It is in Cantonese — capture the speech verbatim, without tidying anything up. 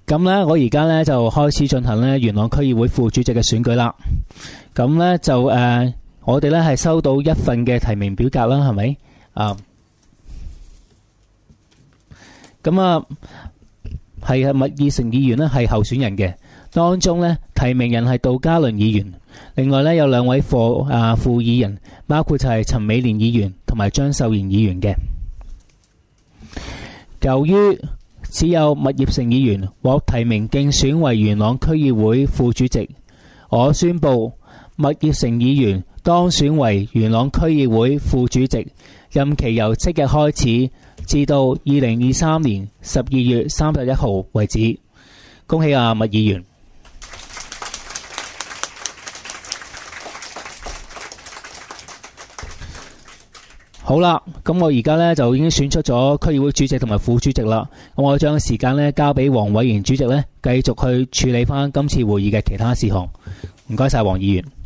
咁咧，我而家咧就開始進行咧元朗區議會副主席嘅選舉啦。咁咧就誒、呃，我哋咧係收到一份嘅提名表格啦，係咪啊？咁啊，係啊，麥義成議員咧係候選人嘅，當中咧提名人係杜嘉倫議員，另外咧有兩位副啊副議人，包括就係陳美蓮議員同埋張秀賢議員嘅。由於只有麥業成議員獲提名競選為元朗區議會副主席，我宣布麥業成議員當選為元朗區議會副主席，任期由即日開始至到二零二三年十二月三十一號為止。恭喜啊，麥議員！好啦，咁我而家呢就已經選出咗區議會主席同埋副主席啦。咁我將時間呢交俾黃偉賢主席呢，繼續去處理翻今次會議嘅其他事項。唔該晒黃議員。